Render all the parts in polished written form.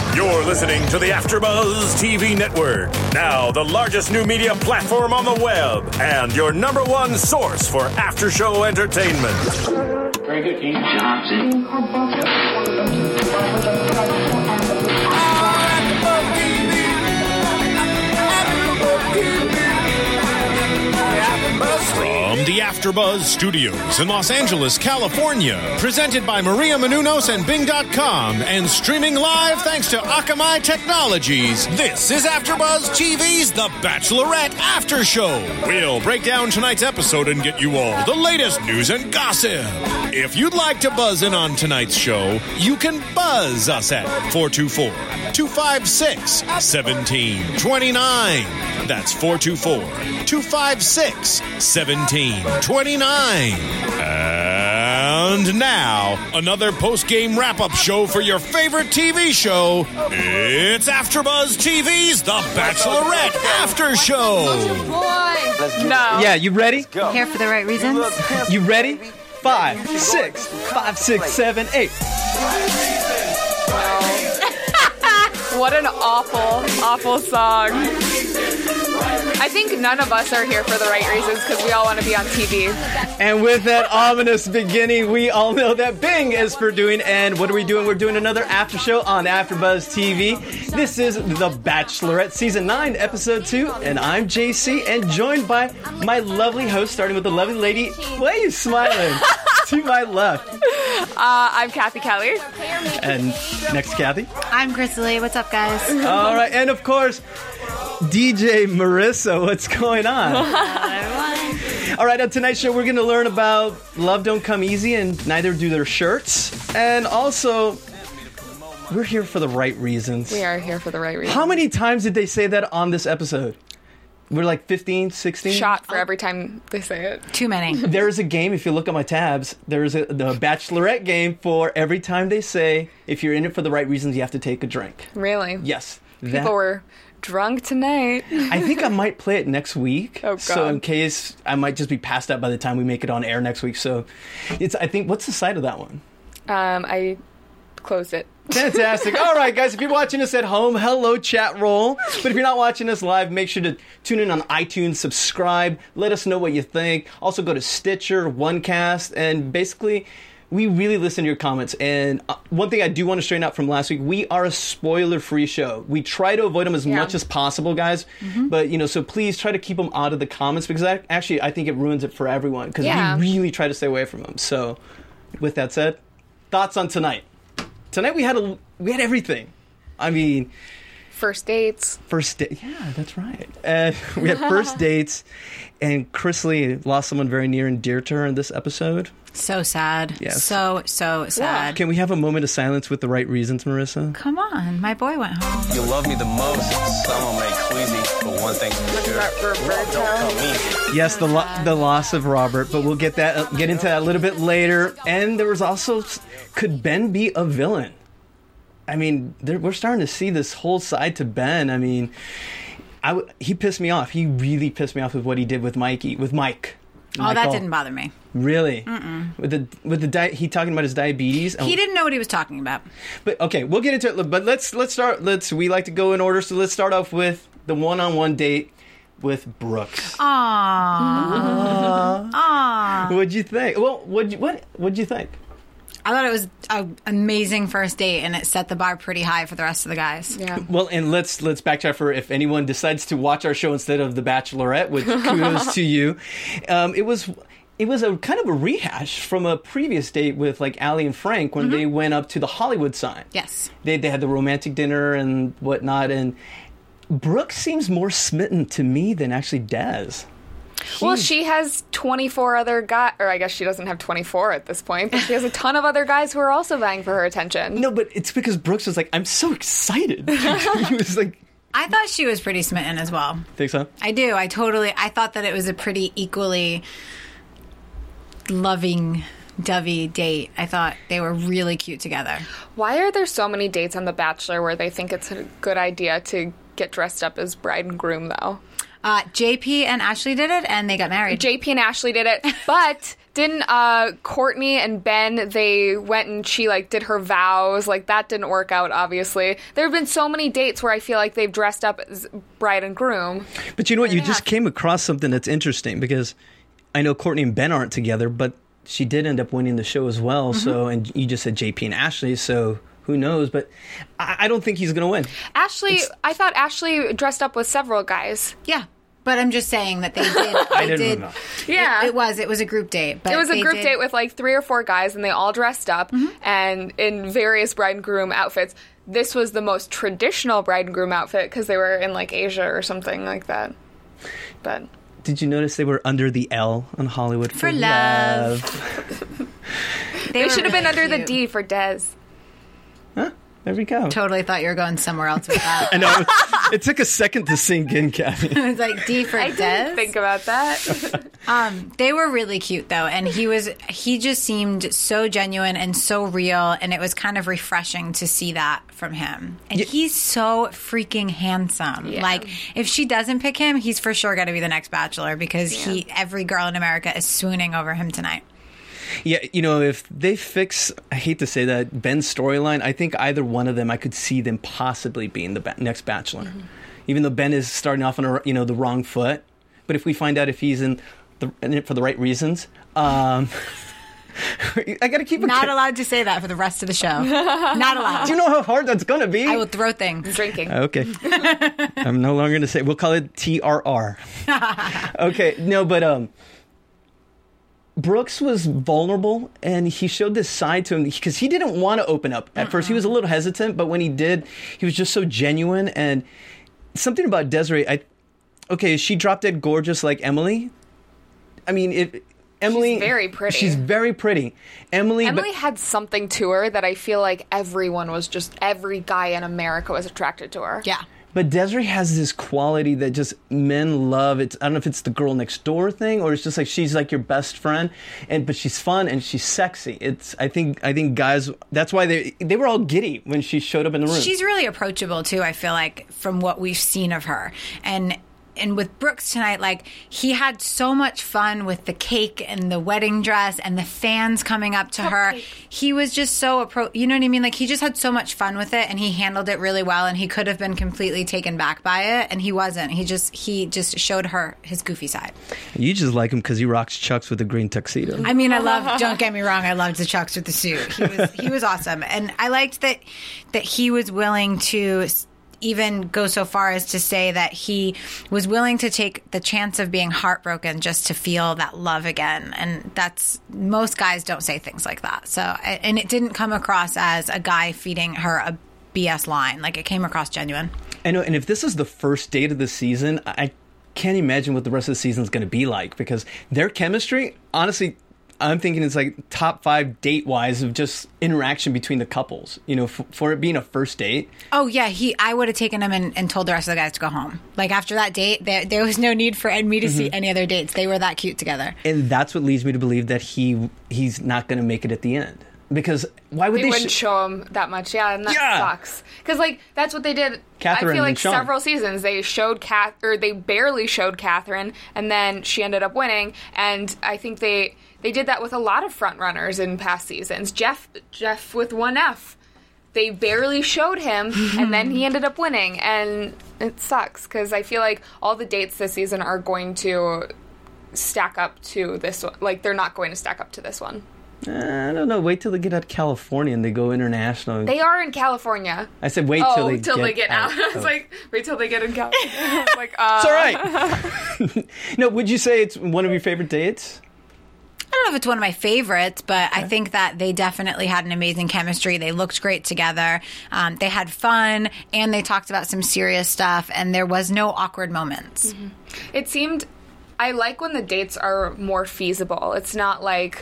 You're listening to the AfterBuzz TV Network, now the largest new media platform on the web, and your number one source for after-show entertainment. Very good, King Johnson. From the AfterBuzz Studios in Los Angeles, California, presented by Maria Menounos and Bing.com, and streaming live thanks to Akamai Technologies, this is AfterBuzz TV's The Bachelorette After Show. We'll break down tonight's episode and get you all the latest news and gossip. If you'd like to buzz in on tonight's show, you can buzz us at 424-256-1729. That's 424-256-1729. And now, another post-game wrap-up show for your favorite TV show. It's AfterBuzz TV's The Bachelorette After Show. No. Yeah, you ready? Here for the right reasons? You ready? 5, 6, 5, 6, 7, 8. What an awful song. I think none of us are here for the right reasons because we all want to be on TV. And with that ominous beginning, we all know that Bing is for doing. And what are we doing? We're doing another after show on AfterBuzz TV. This is The Bachelorette Season 9, Episode 2. And I'm JC, and joined by my lovely host, starting with the lovely lady. Why are you smiling? To my left. I'm Kathy Kelly. And next, Kathy. I'm Chrisley. What's up, guys? All right. And of course, DJ Marissa, what's going on? All right, on tonight's show, we're going to learn about Love Don't Come Easy and Neither Do Their Shirts. And also, we're here for the right reasons. We are here for the right reasons. How many times did they say that on this episode? We're like 15, 16? Shot for every time they say it. Too many. There's a game, if you look at my tabs, there's the Bachelorette game for every time they say, if you're in it for the right reasons, you have to take a drink. Really? Yes. People were drunk tonight. I think I might play it next week. Oh, God. So in case I might just be passed out by the time we make it on air next week. So I think, what's the site of that one? I closed it. Fantastic. All right, guys, if you're watching us at home, hello, chat roll. But if you're not watching us live, make sure to tune in on iTunes, subscribe, let us know what you think. Also go to Stitcher, OneCast, and basically, we really listen to your comments. And one thing I do want to straighten out from last week, we are a spoiler-free show. We try to avoid them as much as possible, guys. Mm-hmm. But, so please try to keep them out of the comments, because I think it ruins it for everyone, because we really try to stay away from them. So, with that said, thoughts on tonight? Tonight we had everything. I mean, first dates. Yeah, that's right. We had first dates, and Chrisley lost someone very near and dear to her in this episode. So sad. Yes. So sad. Yeah. Can we have a moment of silence with the right reasons, Marissa? Come on, my boy went home. You love me the most. Someone made queasy, but one thing for sure. Yes, the loss of Robert, but we'll get into that a little bit later. And there was also, could Ben be a villain? I mean, we're starting to see this whole side to Ben. I mean, he pissed me off. He really pissed me off with what he did with Mike. Oh, that didn't bother me. Really? Mm-mm. With the he talking about his diabetes. He didn't know what he was talking about. But okay, we'll get into it. But let's start. We like to go in order, so let's start off with the one-on-one date with Brooks. Aww. What'd you think? Well, what'd you think? I thought it was an amazing first date, and it set the bar pretty high for the rest of the guys. Yeah. Well, and let's backtrack for if anyone decides to watch our show instead of The Bachelorette, which kudos to you. It was a kind of a rehash from a previous date with like Allie and Frank when they went up to the Hollywood sign. Yes. They had the romantic dinner and whatnot, and Brooke seems more smitten to me than actually Des. Well, she has 24 other guys, or I guess she doesn't have 24 at this point, but she has a ton of other guys who are also vying for her attention. No, but it's because Brooks was like, I'm so excited. He was like... I thought she was pretty smitten as well. Think so? I do. I thought that it was a pretty equally loving-dovey date. I thought they were really cute together. Why are there so many dates on The Bachelor where they think it's a good idea to get dressed up as bride and groom, though? JP and Ashley did it, and they got married. JP and Ashley did it, but Didn't Courtney and Ben, they went and she, like, did her vows. Like, that didn't work out, obviously. There have been so many dates where I feel like they've dressed up as bride and groom. But you know what? You just came across something that's interesting, because I know Courtney and Ben aren't together, but she did end up winning the show as well. So, and you just said JP and Ashley, so who knows? But I don't think he's going to win. I thought Ashley dressed up with several guys. Yeah. But I'm just saying that they did. I didn't know. Yeah. It was a group date. But it was a group date with like 3 or 4 guys, and they all dressed up and in various bride and groom outfits. This was the most traditional bride and groom outfit because they were in like Asia or something like that. But did you notice they were under the L on Hollywood for love? They should have been under the cute. D for Des. Huh? There we go. Totally thought you were going somewhere else with that. I know. It took a second to sink in, Kathy. It's like D for I Des. didn't think about that. They were really cute though, and he just seemed so genuine and so real, and it was kind of refreshing to see that from him. And he's so freaking handsome. Yeah. Like, if she doesn't pick him, he's for sure going to be the next Bachelor, because every girl in America is swooning over him tonight. Yeah, you know, if they fix, I hate to say that, Ben's storyline, I think either one of them, I could see them possibly being the next Bachelor. Even though Ben is starting off on the wrong foot. But if we find out if he's in it for the right reasons, I got to keep Not allowed to say that for the rest of the show. Not allowed. Do you know how hard that's going to be? I will throw things. Drinking. Okay. I'm no longer going to say. We'll call it TRR. Okay. No, but Brooks was vulnerable, and he showed this side to him because he didn't want to open up at first. He was a little hesitant, but when he did, he was just so genuine. And something about Desiree, is she drop dead gorgeous like Emily? I mean, Emily... She's very pretty. She's very pretty. Emily had something to her that I feel like every guy in America was attracted to her. Yeah. But Desiree has this quality that just men love. I don't know if it's the girl next door thing, or it's just like she's like your best friend, but she's fun and she's sexy. I think guys, that's why they were all giddy when she showed up in the room. She's really approachable too, I feel like, from what we've seen of her. And with Brooks tonight, like, he had so much fun with the cake and the wedding dress and the fans coming up to her. He was just so you know what I mean? Like, he just had so much fun with it, and he handled it really well, and he could have been completely taken back by it, and he wasn't. He just showed her his goofy side. You just like him because he rocks Chucks with a green tuxedo. I mean, don't get me wrong, I loved the Chucks with the suit. He was awesome. And I liked that he was willing to even go so far as to say that he was willing to take the chance of being heartbroken just to feel that love again. And most guys don't say things like that. So, and it didn't come across as a guy feeding her a BS line. Like, it came across genuine. I know, and if this is the first date of the season, I can't imagine what the rest of the season is going to be like, because their chemistry, honestly, I'm thinking it's like top 5 date-wise of just interaction between the couples, for it being a first date. Oh, yeah. I would have taken him and told the rest of the guys to go home. Like, after that date, there was no need for me to see any other dates. They were that cute together. And that's what leads me to believe that he's not going to make it at the end. Because why would they wouldn't show him that much? Yeah, and that sucks. Because, like, that's what they did. Catherine, I feel like and Sean. several seasons they showed they barely showed Catherine, and then she ended up winning. And I think they did that with a lot of front runners in past seasons. Jeff with 1F. They barely showed him, and then he ended up winning. And it sucks, because I feel like all the dates this season are going to stack up to this one. Like, they're not going to stack up to this one. I don't know. Wait till they get out of California and they go international. They are in California. I said wait till they get out. I was like, wait till they get in California. I was like, It's all right. No, would you say it's one of your favorite dates? I don't know if it's one of my favorites, but I think that they definitely had an amazing chemistry. They looked great together. They had fun, and they talked about some serious stuff, and there was no awkward moments. Mm-hmm. It seemed, I like when the dates are more feasible. It's not like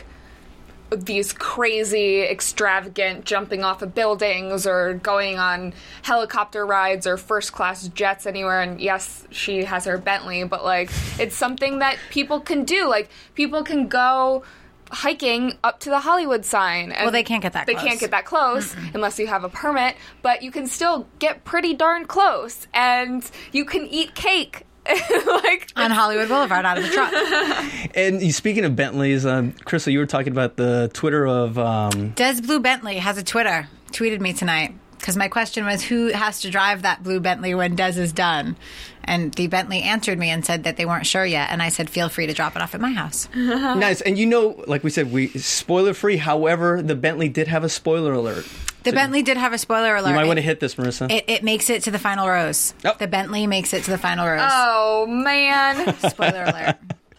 these crazy, extravagant jumping off of buildings or going on helicopter rides or first-class jets anywhere. And yes, she has her Bentley, but, like, it's something that people can do. Like, people can go hiking up to the Hollywood sign. And they can't get that close. They can't get that close unless you have a permit, but you can still get pretty darn close. And you can eat cake like on Hollywood Boulevard out of the truck. And speaking of Bentleys, Crystal, you were talking about the Twitter of... Des Blue Bentley has a Twitter. Tweeted me tonight. Because my question was, who has to drive that blue Bentley when Des is done? And the Bentley answered me and said that they weren't sure yet. And I said, feel free to drop it off at my house. Nice. And like we said, spoiler free. However, the Bentley did have a spoiler alert. The Bentley did have a spoiler alert. You might want to hit this, Marissa. It makes it to the final rows. Oh. The Bentley makes it to the final rows. Oh, man. Spoiler alert.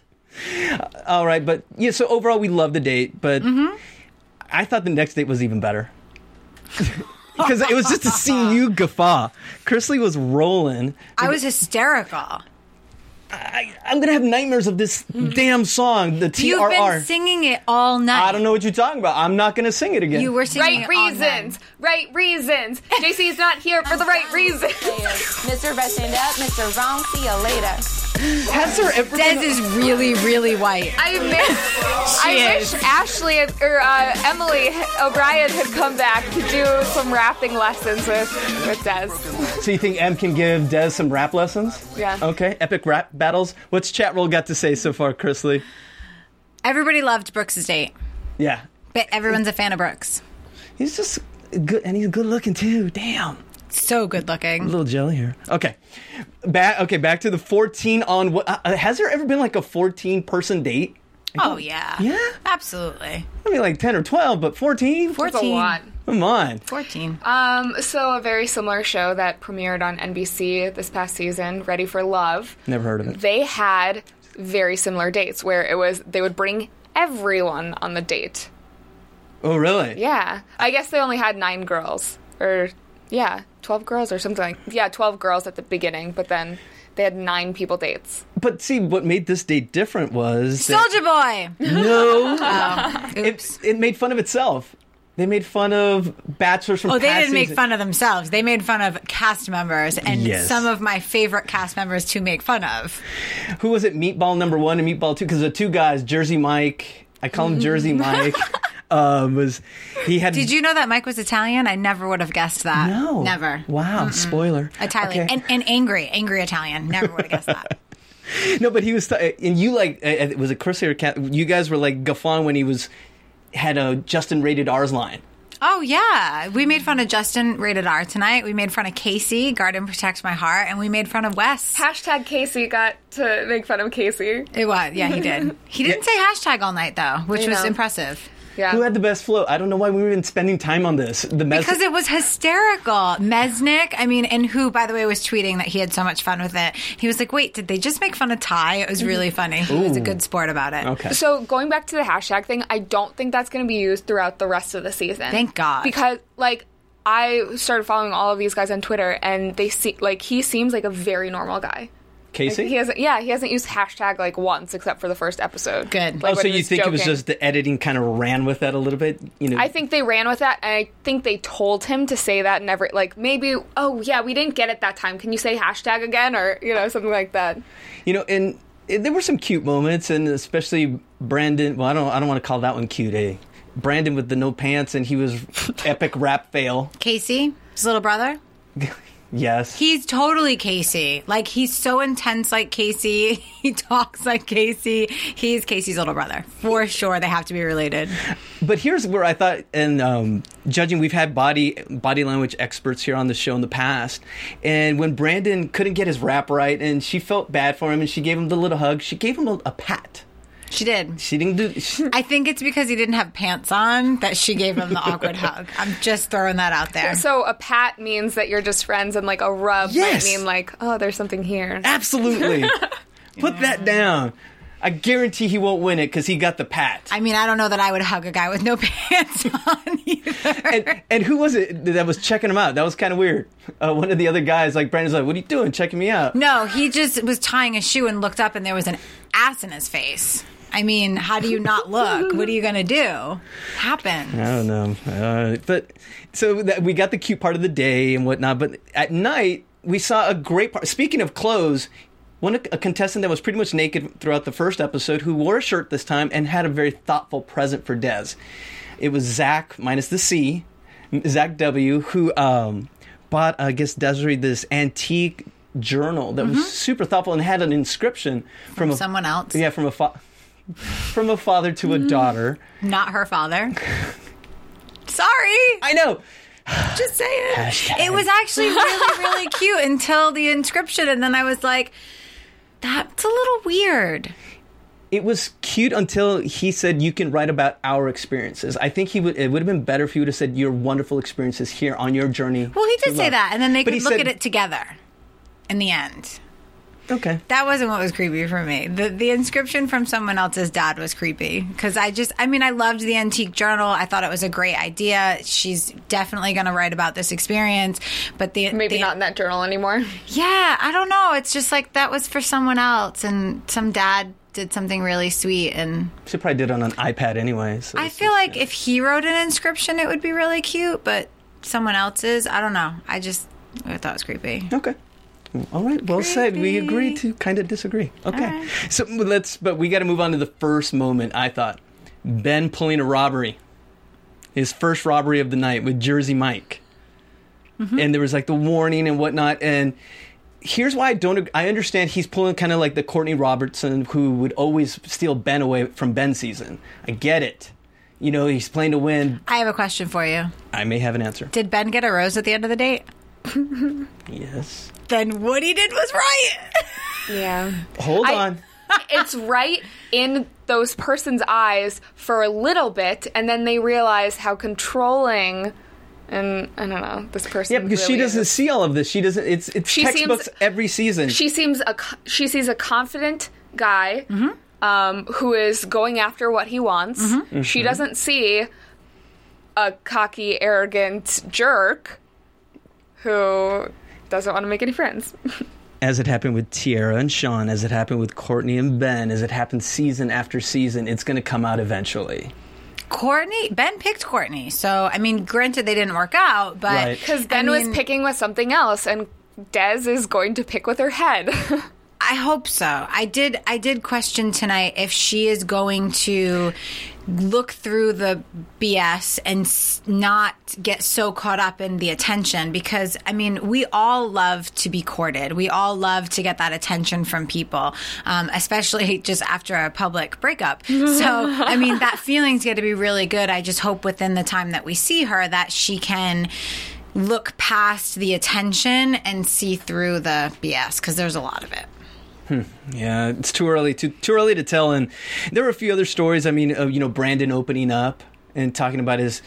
All right. But yeah, so overall, we love the date. But I thought the next date was even better. Because it was just to see you guffaw. Chrisley was rolling. I was hysterical. I'm going to have nightmares of this damn song, the TRR. You've been singing it all night. I don't know what you're talking about. I'm not going to sing it again. You were singing Right reasons. Right reasons. JC's not here for the right reasons. Mr. Best Stand Up, Mr. Wrong, see you later. Has there ever Des been... is really, really white. I wish Ashley or Emily O'Brien had come back to do some rapping lessons with Des. So you think Em can give Des some rap lessons? Yeah. Okay. Epic rap battles. What's chat roll got to say so far, Chrisley? Everybody loved Brooks' date. Yeah. But everyone's a fan of Brooks. He's just good, and he's good looking too. Damn. So good looking. A little jelly here. Okay. Back to the 14 on what has there ever been like a 14-person date? Oh, yeah. Yeah? Absolutely. I mean like 10 or 12, but 14? That's a lot. Come on. 14. So a very similar show that premiered on NBC this past season, Ready for Love. Never heard of it. They had very similar dates where they would bring everyone on the date. Oh, really? Yeah. I guess they only had 9 girls. Or, yeah, 12 girls or something like... Yeah, 12 girls at the beginning, but then they had 9 people dates. But see, what made this date different was... Soldier Boy! No. Oops. It made fun of itself. They made fun of bachelors from Oh, they past didn't make seasons. fun of themselves. They made fun of cast members and Yes. some of my favorite cast members to make fun of. Who was it? Meatball number 1 and Meatball 2? Because the two guys, Jersey Mike... I call him Jersey Mike. Did you know that Mike was Italian? I never would have guessed that. No. Never. Wow. Spoiler. Italian. Okay. And angry Italian. Never would have guessed that. No, but he was, and you was it Chris or Kat? You guys were like guffawing when he had a Justin rated R's line. Oh, yeah. We made fun of Justin rated R tonight. We made fun of Casey, Guard and Protect My Heart, and we made fun of Wes. Hashtag Casey got to make fun of Casey. It was. Yeah, he did. He didn't say hashtag all night, though, which was impressive. Yeah. Who had the best flow? I don't know why we've been spending time on this. Because it was hysterical. Mesnick, and who, by the way, was tweeting that he had so much fun with it. He was like, wait, did they just make fun of Ty? It was really funny. He was a good sport about it. Okay. So going back to the hashtag thing, I don't think that's going to be used throughout the rest of the season. Thank God. Because, I started following all of these guys on Twitter, and he seems like a very normal guy. Casey? He hasn't used hashtag once except for the first episode. Good. Oh, when so he you was think it was joking. just the editing kind of ran with that a little bit? I think they ran with that, and I think they told him to say that and maybe, oh yeah, we didn't get it that time. Can you say hashtag again, or something like that? And there were some cute moments, and especially Brandon. Well, I don't want to call that one cute, eh? Brandon with the no pants, and he was epic rap fail. Casey, his little brother. Yes. He's totally Casey. He's so intense like Casey. He talks like Casey. He's Casey's little brother. For sure, they have to be related. But here's where I thought, and judging, we've had body language experts here on the show in the past, and when Brandon couldn't get his rap right, and she felt bad for him, and she gave him the little hug, she gave him a pat. She did. She didn't do... I think it's because he didn't have pants on that she gave him the awkward hug. I'm just throwing that out there. So a pat means that you're just friends, and a rub Yes. might mean oh, there's something here. Absolutely. Put that down. I guarantee he won't win it because he got the pat. I don't know that I would hug a guy with no pants on either. And who was it that was checking him out? That was kind of weird. One of the other guys, Brandon's like, what are you doing? Checking me out? No, he just was tying a shoe and looked up and there was an ass in his face. How do you not look? What are you going to do? Happens. I don't know. But so we got the cute part of the day and whatnot. But at night, we saw a great part. Speaking of clothes, a contestant that was pretty much naked throughout the first episode who wore a shirt this time and had a very thoughtful present for Des. It was Zach, minus the C, Zach W., who bought, I guess, Desiree this antique journal that was super thoughtful and had an inscription from someone else. Yeah, from a father to a daughter. Not her father. Sorry. I know. Just saying. Hashtag. It was actually really, really cute until the inscription, and then I was like, that's a little weird. It was cute until he said, you can write about our experiences. I think it would have been better if he would have said your wonderful experiences here on your journey. Well, he did to say love. that, and then they But could he look said- at it together in the end. Okay. That wasn't what was creepy for me. The inscription from someone else's dad was creepy. Because I loved the antique journal. I thought it was a great idea. She's definitely going to write about this experience. But Maybe not in that journal anymore. Yeah, I don't know. It's just like that was for someone else. And some dad did something really sweet. And She probably did it on an iPad anyway. So I feel like if he wrote an inscription, it would be really cute. But someone else's, I don't know. I thought it was creepy. Okay. All right. Well said. We agree to kind of disagree. Okay. Right. So but we got to move on to the first moment, I thought. Ben pulling a robbery. His first robbery of the night with Jersey Mike. Mm-hmm. And there was like the warning and whatnot. And here's why I understand he's pulling kind of like the Courtney Robertson who would always steal Ben away from Ben's season. I get it. You know, he's playing to win. I have a question for you. I may have an answer. Did Ben get a rose at the end of the date? Yes. Then what he did was right. Yeah. Hold on. It's right in those person's eyes for a little bit, and then they realize how controlling and I don't know this person. Yeah, because really she doesn't is. see all of this. She doesn't. It's She textbooks seems- every season. She sees a confident guy who is going after what he wants. Mm-hmm. She doesn't see a cocky, arrogant jerk who doesn't want to make any friends. As it happened with Tiara and Sean, as it happened with Courtney and Ben, as it happened season after season, it's going to come out eventually. Ben picked Courtney. So, I mean, granted they didn't work out, but... Right. Because Ben was picking with something else, and Des is going to pick with her head. I hope so. I did question tonight if she is going to look through the BS and not get so caught up in the attention, because I mean we all love to be courted. We all love to get that attention from people, especially just after a public breakup. So I mean that feeling's going to be really good. I just hope within the time that we see her that she can look past the attention and see through the BS, because there's a lot of it. Yeah, it's too early to tell. And there were a few other stories. I mean, Brandon opening up and talking about his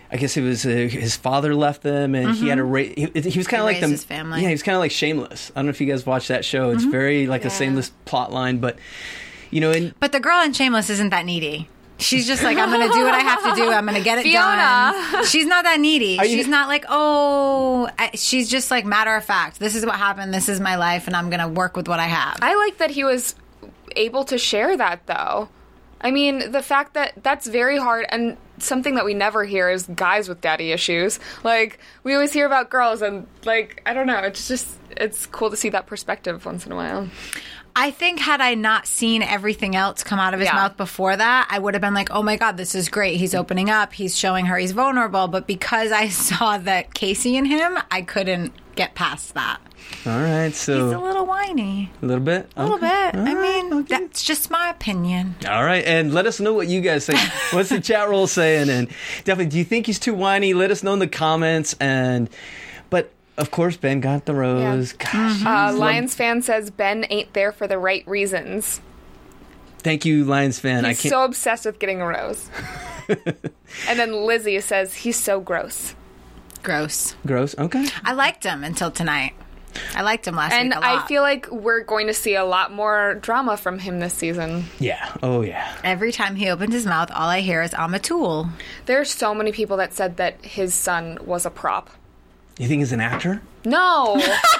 father left them, and he had he was kind of like them. His family. Yeah, he was kind of like Shameless. I don't know if you guys watched that show. It's very like a Shameless plot line, but But the girl in Shameless isn't that needy. She's just like, I'm going to do what I have to do. I'm going to get it done. She's not that needy. She's not like, she's just like matter of fact. This is what happened. This is my life, and I'm going to work with what I have. I like that he was able to share that, though. I mean, the fact that that's very hard, and something that we never hear is guys with daddy issues. Like, we always hear about girls, and, like, I don't know. It's cool to see that perspective once in a while. I think had I not seen everything else come out of his mouth before that, I would have been like, oh my God, this is great. He's opening up. He's showing her he's vulnerable. But because I saw that Casey in him, I couldn't get past that. all right, so He's a little whiny. a little bit, A little bit. I mean, that's just my opinion. All right, and let us know what you guys think. What's the chat roll saying? And definitely, do you think he's too whiny? Let us know in the comments. But of course, Ben got the rose. Yeah. Gosh, Lions fan says Ben ain't there for the right reasons. thank you, Lions fan. He's so obsessed with getting a rose. And then Lizzie says he's so gross. Gross. Gross. Okay. I liked him until tonight. I liked him last week And a lot. I feel like we're going to see a lot more drama from him this season. Yeah. Oh yeah. Every time he opens his mouth, all I hear is, I'm a tool. There are so many people that said that his son was a prop. You think he's an actor? No.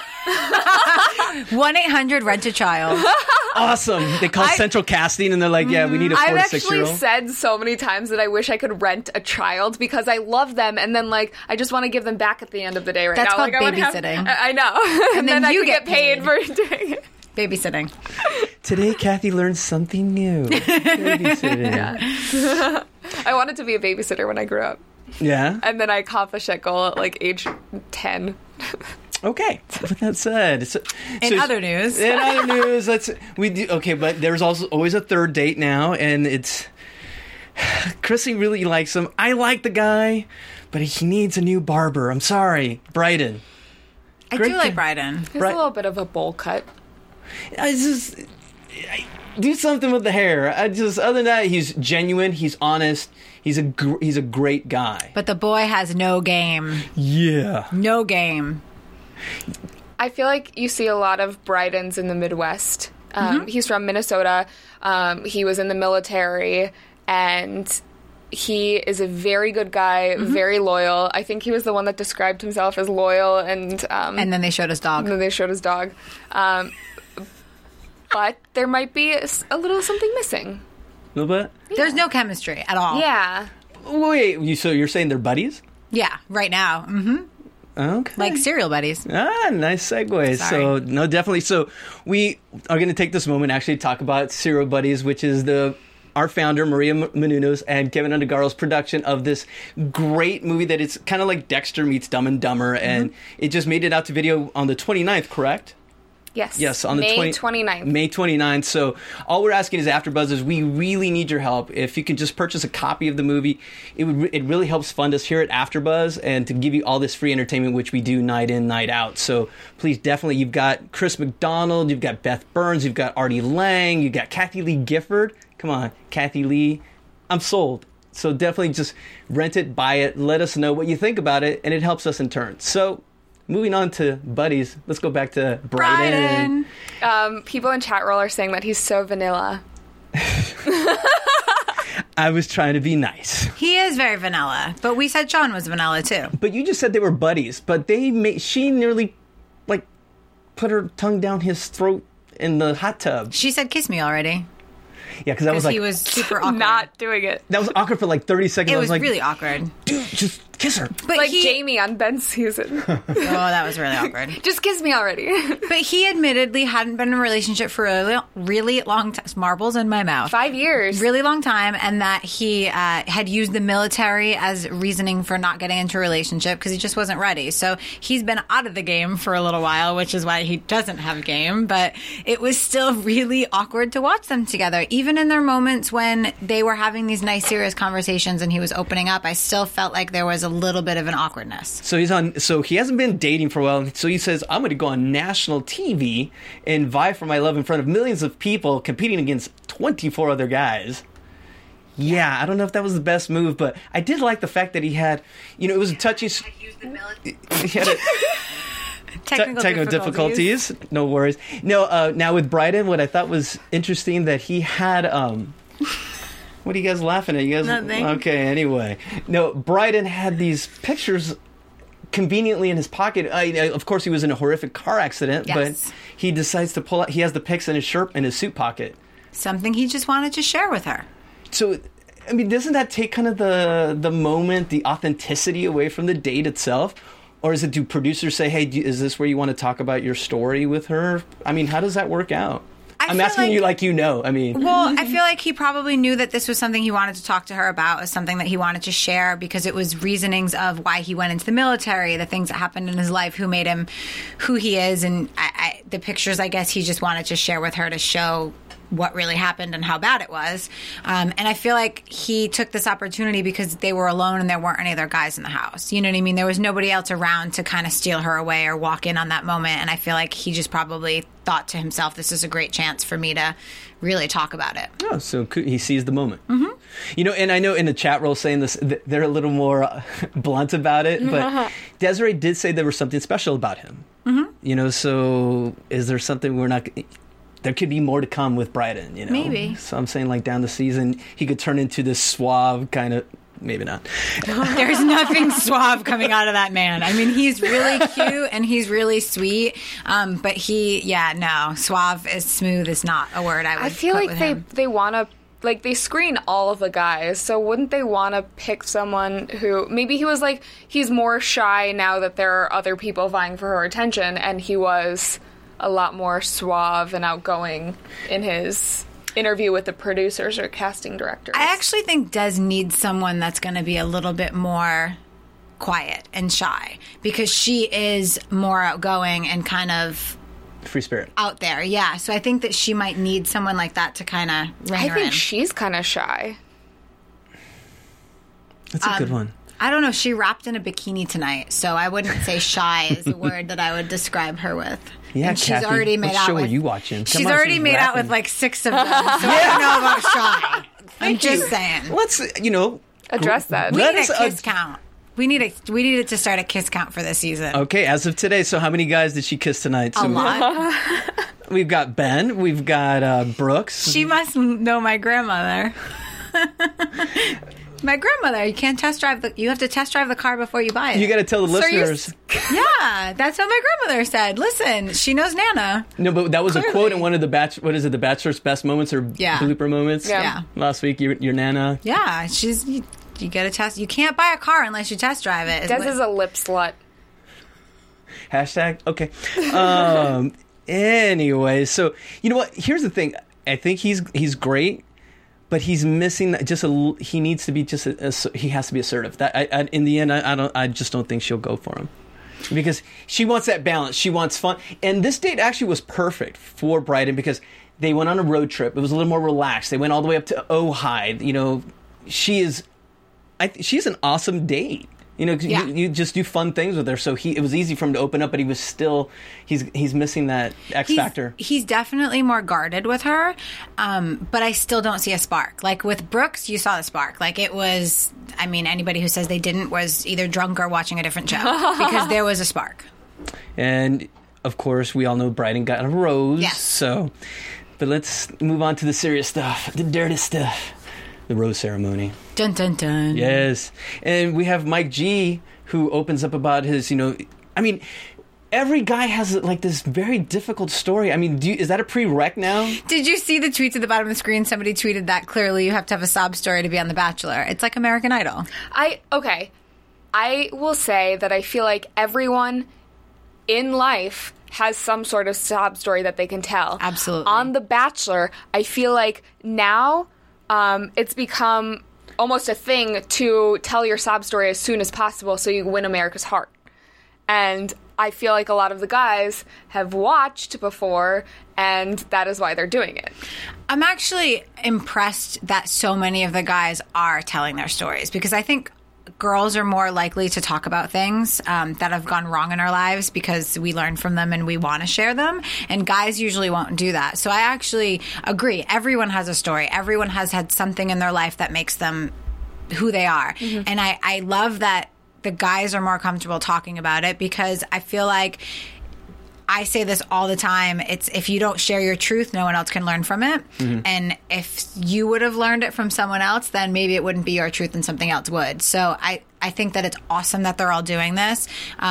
1-800-RENT-A-CHILD. Awesome. They call central casting and they're like, yeah, we need a 4 I've to 6 year actually old. said so many times that I wish I could rent a child because I love them, and then like I just want to give them back at the end of the day. Right That's now, called like, I would have- babysitting. I know, and then then I you could get get paid paid. for doing it. Babysitting. Today, Kathy learned something new. Babysitting. I wanted to be a babysitter when I grew up, Yeah. and then I accomplished that goal at like age 10. Okay. With that said, In other news, but there's also always a third date now, and it's Chrissy really likes him. I like the guy, but he needs a new barber. I'm sorry, Bryden. I do like Bryden. He's a little bit of a bowl cut. Do something with the hair. Other than that, he's genuine. He's honest. He's a great guy. But the boy has no game. Yeah. No game. I feel like you see a lot of Brydens in the Midwest. He's from Minnesota. He was in the military, and he is a very good guy, very loyal. I think he was the one that described himself as loyal, and then they showed his dog. But there might be a little something missing. A little bit? There's no chemistry at all. Yeah. Wait, so you're saying they're buddies? Yeah, right now. Mm-hmm. Okay. Like cereal buddies. Nice segue. Sorry. So, no, definitely. So, we are going to take this moment actually to talk about Cereal Buddies, which is our founder, Maria Menounos, and Kevin Undergaro's production of this great movie that it's kind of like Dexter meets Dumb and Dumber, and it just made it out to video on the 29th, correct? Yes, on the May 29th. May 29th. So all we're asking is AfterBuzz is we really need your help. If you can just purchase a copy of the movie, it really helps fund us here at AfterBuzz and to give you all this free entertainment, which we do night in, night out. So please, definitely, you've got Chris McDonald, you've got Beth Burns, you've got Artie Lang, you've got Kathy Lee Gifford. Come on, Kathy Lee. I'm sold. So definitely just rent it, buy it, let us know what you think about it, and it helps us in turn. So moving on to buddies, let's go back to Bryden. People in chat roll are saying that he's so vanilla. I was trying to be nice. He is very vanilla, but we said Sean was vanilla too. But you just said they were buddies, but she nearly put her tongue down his throat in the hot tub. She said kiss me already. Yeah, because that was he was super awkward. Not doing it. That was awkward for 30 seconds. It I was was really awkward. Dude, just kiss her. But like Jamie on Ben's season. Oh, that was really awkward. Just kiss me already. But he admittedly hadn't been in a relationship for a really long time. Marbles in my mouth. 5 years. Really long time. And that he had used the military as reasoning for not getting into a relationship because he just wasn't ready. So he's been out of the game for a little while, which is why he doesn't have a game. But it was still really awkward to watch them together. Even in their moments when they were having these nice, serious conversations and he was opening up, I still felt like there was a little bit of an awkwardness. So he hasn't been dating for a while. So he says, I'm going to go on national TV and vie for my love in front of millions of people competing against 24 other guys. Yeah, I don't know if that was the best move, but I did like the fact that he had, it was a touchy... He had technical difficulties. No worries. No, now with Bryden, what I thought was interesting that he had... What are you guys laughing at? You guys? Nothing. Okay, anyway. No, Bryden had these pictures conveniently in his pocket. Of course, he was in a horrific car accident, yes. But he decides to pull out... He has the pics in his shirt, in his suit pocket. Something he just wanted to share with her. So, I mean, doesn't that take kind of the moment, the authenticity away from the date itself? Or do producers say, hey, is this where you want to talk about your story with her? I mean, how does that work out? I'm asking you like I mean. Well, I feel like he probably knew that this was something he wanted to talk to her about, was something that he wanted to share because it was reasonings of why he went into the military, the things that happened in his life, who made him who he is, and the pictures, I guess he just wanted to share with her to show what really happened and how bad it was. And I feel like he took this opportunity because they were alone and there weren't any other guys in the house. You know what I mean? There was nobody else around to kind of steal her away or walk in on that moment. And I feel like he just probably thought to himself, this is a great chance for me to really talk about it. Oh, so he seized the moment. Mm-hmm. And I know in the chat roll saying this, they're a little more blunt about it, but Desiree did say there was something special about him. Mm-hmm. So is there something we're not... There could be more to come with Bryden, Maybe. So I'm saying, down the season, he could turn into this suave kind of... Maybe not. There's nothing suave coming out of that man. I mean, he's really cute and he's really sweet. But suave is smooth is not a word I would feel put like with they want to... they screen all of the guys, so wouldn't they want to pick someone who... Maybe he was he's more shy now that there are other people vying for her attention, and he was... a lot more suave and outgoing in his interview with the producers or casting directors. I actually think Des needs someone that's going to be a little bit more quiet and shy because she is more outgoing and kind of Free spirit. out there. Yeah. So I think that she might need someone like that to kind of rein I her think in. she's kind of shy. That's a good one. I don't know. She wrapped in a bikini tonight, so I wouldn't say shy is a word that I would describe her with. Yeah, and she's Kathy, already made what out show with. are you watching? She's Come on, already she's made out rapping. with like 6 of them. So I don't know about shy. I'm just saying. Let's, Address that. We Let need us a kiss count. We needed to start a kiss count for this season. Okay, as of today, so how many guys did she kiss tonight? A So lot. we've got Ben, we've got Brooks. She must know my grandmother. My grandmother. You can't test drive you have to test drive the car before you buy it. You got to tell the So you- listeners. Yeah, that's what my grandmother said. Listen, she knows Nana. No, but that was a Clearly. quote in one of the The Bachelor's best moments or Yeah. blooper moments. Yeah. Last week, your Nana. Yeah, you get a test. You can't buy a car unless you test drive it. Des is a lip slut. Hashtag. Okay. Anyway, so you know what? Here's the thing. I think he's great, but he's missing that. He needs to be he has to be assertive. That in the end, I just don't think she'll go for him. Because she wants that balance. She wants fun. And this date actually was perfect for Bryden because they went on a road trip. It was a little more relaxed. They went all the way up to Ojai. She's an awesome date. 'Cause Yeah. you just do fun things with her. So it was easy for him to open up, but he was still, he's missing that X factor. He's definitely more guarded with her, but I still don't see a spark. Like with Brooks, you saw the spark. Like it was, anybody who says they didn't was either drunk or watching a different show because there was a spark. And of course, we all know Bryden got a rose. Yes. So, but let's move on to the serious stuff, the dirty stuff. The rose ceremony. Dun dun dun. Yes. And we have Mike G, who opens up about his, every guy has like this very difficult story. Is that a prereq now? Did you see the tweets at the bottom of the screen? Somebody tweeted that clearly you have to have a sob story to be on The Bachelor. It's like American Idol. I will say that I feel like everyone in life has some sort of sob story that they can tell. Absolutely. On The Bachelor, I feel like now it's become almost a thing to tell your sob story as soon as possible so you win America's heart. And I feel like a lot of the guys have watched before, and that is why they're doing it. I'm actually impressed that so many of the guys are telling their stories because I think girls are more likely to talk about things that have gone wrong in our lives because we learn from them and we want to share them. And guys usually won't do that. So I actually agree. Everyone has a story. Everyone has had something in their life that makes them who they are. Mm-hmm. And I love that the guys are more comfortable talking about it because I feel like I say this all the time. It's if you don't share your truth, no one else can learn from it. Mm-hmm. And if you would have learned it from someone else, then maybe it wouldn't be your truth and something else would. So I think that it's awesome that they're all doing this.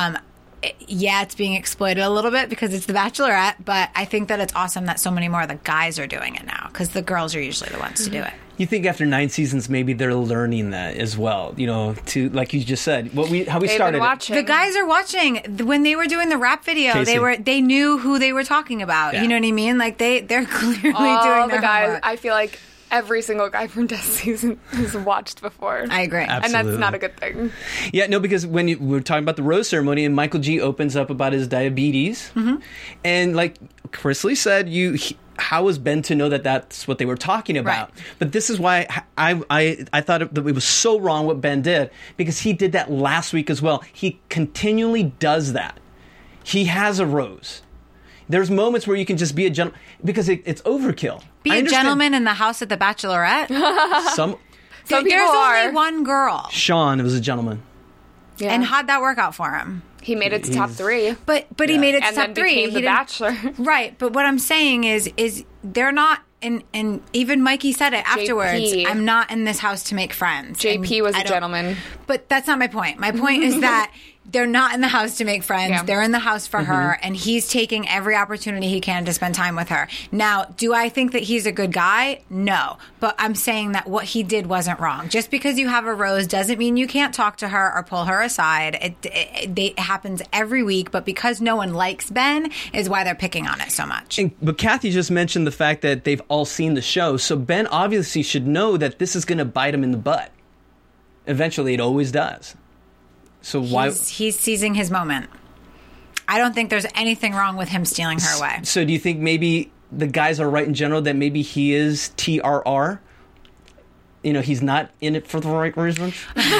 It's being exploited a little bit because it's The Bachelorette, but I think that it's awesome that so many more of the guys are doing it now because the girls are usually the ones to do it. You think after 9 seasons, maybe they're learning that as well, to, like you just said, how we They've started been watching. The guys are watching. When they were doing the rap video, Casey. they knew who they were talking about. Yeah. You know what I mean? Like they're clearly All doing the their guys, homework. I feel like every single guy from Des season has watched before. I agree. And that's Absolutely. not a good thing. Yeah, no, because when we're talking about the rose ceremony and Michael G opens up about his diabetes, and like Chris Lee said, how was Ben to know that that's what they were talking about? Right. But this is why I thought that it was so wrong what Ben did, because he did that last week as well. He continually does that. He has a rose. There's moments where you can just be a gentleman, because it's overkill. Be I a understand gentleman in the house at the Bachelorette. Some Some There's people only are. one girl, Sean was a gentleman. Yeah. and how'd that work out for him? He made it to top 3. But he made it to And top then 3. became He the didn't- Bachelor. Right, but what I'm saying is they're not. And even Mikey said it afterwards. JP. I'm not in this house to make friends. JP And was I a don't- gentleman. But that's not my point. My point is that they're not in the house to make friends. Yeah. They're in the house for her, and he's taking every opportunity he can to spend time with her. Now, do I think that he's a good guy? No. But I'm saying that what he did wasn't wrong. Just because you have a rose doesn't mean you can't talk to her or pull her aside. It happens every week, but because no one likes Ben is why they're picking on it so much. But Kathy just mentioned the fact that they've all seen the show, so Ben obviously should know that this is going to bite him in the butt. Eventually, it always does. So why? He's seizing his moment. I don't think there's anything wrong with him stealing her away. So do you think maybe the guys are right in general that maybe he is TRR? You know, he's not in it for the right reasons?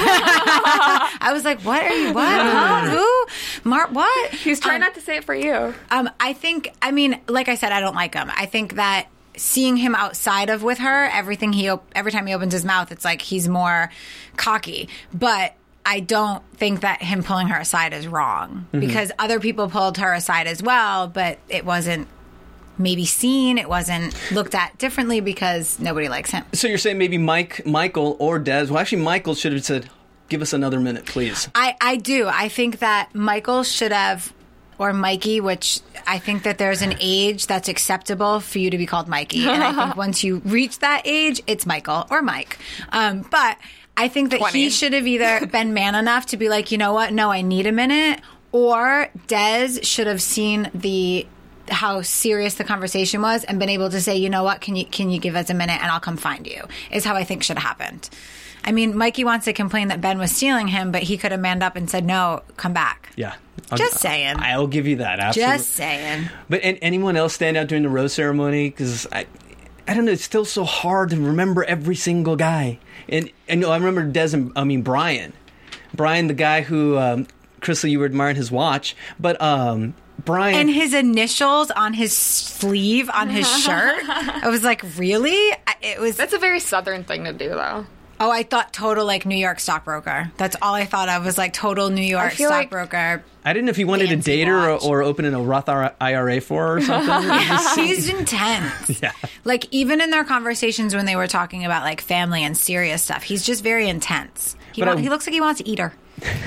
I was like, what are you, what? Huh? Who? Mark, what? He's trying not to say it for you. I mean, like I said, I don't like him. I think that seeing him outside of with her, every time he opens his mouth, it's like he's more cocky. But I don't think that him pulling her aside is wrong because other people pulled her aside as well, but it wasn't maybe seen, it wasn't looked at differently because nobody likes him. So you're saying maybe Michael or Des, well actually Michael should have said, give us another minute, please. I do. I think that Michael should have, or Mikey, which I think that there's an age that's acceptable for you to be called Mikey. And I think once you reach that age, it's Michael or Mike. But I think that 20. he should have either been man enough to be like, you know what, no, I need a minute, or Des should have seen how serious the conversation was and been able to say, you know what, can you give us a minute and I'll come find you, is how I think should have happened. I mean, Mikey wants to complain that Ben was stealing him, but he could have manned up and said, no, come back. Yeah. Just saying. I'll give you that. Absolutely. Just saying. But anyone else stand out during the rose ceremony? Because I don't know, it's still so hard to remember every single guy. And I remember Brian. Brian, the guy who, Crystal, you were admiring his watch, but Brian. And his initials on his sleeve, on his shirt. I was like, really? That's a very Southern thing to do, though. Oh, I thought total, like, New York stockbroker. That's all I thought of was, like, total New York stockbroker. I didn't know if he wanted to date her or opening a Roth IRA for her or something. He's intense. Yeah. Like, even in their conversations when they were talking about, like, family and serious stuff, he's just very intense. He looks like he wants to eat her.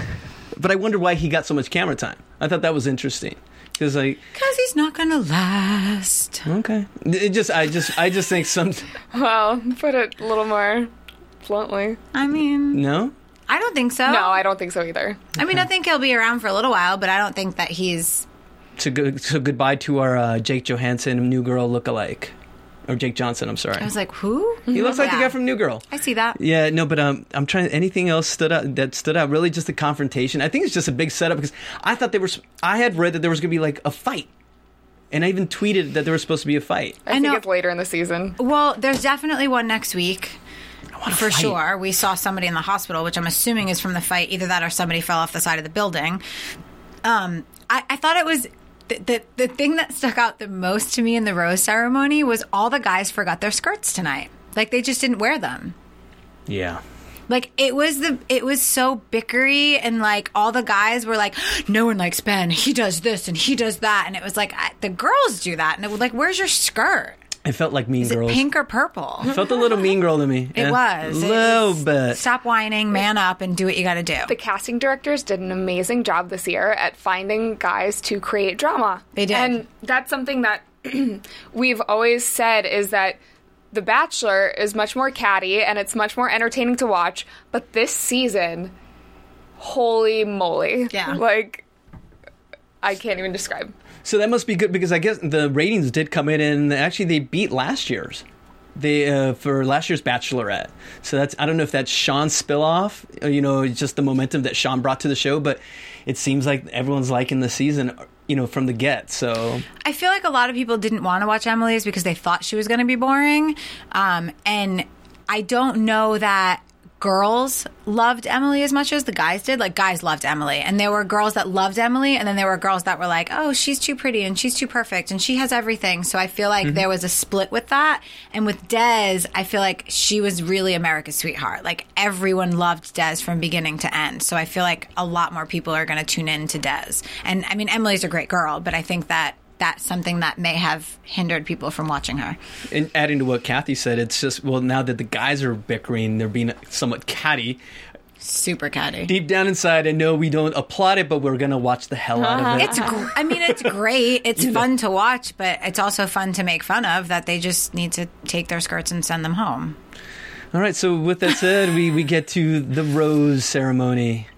But I wonder why he got so much camera time. I thought that was interesting. Because he's not gonna last. Okay. I just think some. Well, put it a little more bluntly. I mean, no, I don't think so. No, I don't think so either. I mean, I think he'll be around for a little while, but I don't think that he's. So goodbye to our Jake Johansson New Girl lookalike. Or Jake Johnson, I'm sorry. I was like, who? He looks like the guy from New Girl. I see that. Yeah, no, but I'm trying. Anything else stood out? Really, just the confrontation. I think it's just a big setup because I thought I had read that there was going to be like a fight, and I even tweeted that there was supposed to be a fight. I think it's later in the season. Well, there's definitely one next week. For fight. Sure. We saw somebody in the hospital, which I'm assuming is from the fight. Either that or somebody fell off the side of the building. I thought it was. The thing that stuck out the most to me in the rose ceremony was all the guys forgot their skirts tonight. Like, they just didn't wear them. Yeah. Like, it was so bickery, and, like, all the guys were like, no one likes Ben. He does this and he does that. And it was like, the girls do that. And it was like, where's your skirt? It felt like Mean Girls. Is it pink or purple? It felt a little Mean Girl to me. It was. A little bit. Stop whining, man up, and do what you got to do. The casting directors did an amazing job this year at finding guys to create drama. They did. And that's something that we've always said is that The Bachelor is much more catty and it's much more entertaining to watch. But this season, holy moly. Yeah. Like, I can't even describe. So that must be good because I guess the ratings did come in and actually they beat last year's. For last year's Bachelorette. So I don't know if that's Sean's spill-off, just the momentum that Sean brought to the show, but it seems like everyone's liking the season, from the get. So I feel like a lot of people didn't want to watch Emily's because they thought she was going to be boring. And I don't know that girls loved Emily as much as the guys did. Like, guys loved Emily, and there were girls that loved Emily, and then there were girls that were like, oh, she's too pretty and she's too perfect and she has everything. So I feel like there was a split with that. And with Des, I feel like she was really America's sweetheart. Like, everyone loved Des from beginning to end. So I feel like a lot more people are going to tune in to Des. And I mean, Emily's a great girl, but I think that that's something that may have hindered people from watching her. And adding to what Kathy said, it's just, well, now that the guys are bickering, they're being somewhat catty. Super catty. Deep down inside, I know we don't applaud it, but we're going to watch the hell out of it. It's great. It's fun to watch, but it's also fun to make fun of that they just need to take their skirts and send them home. All right, so with that said, we get to the rose ceremony.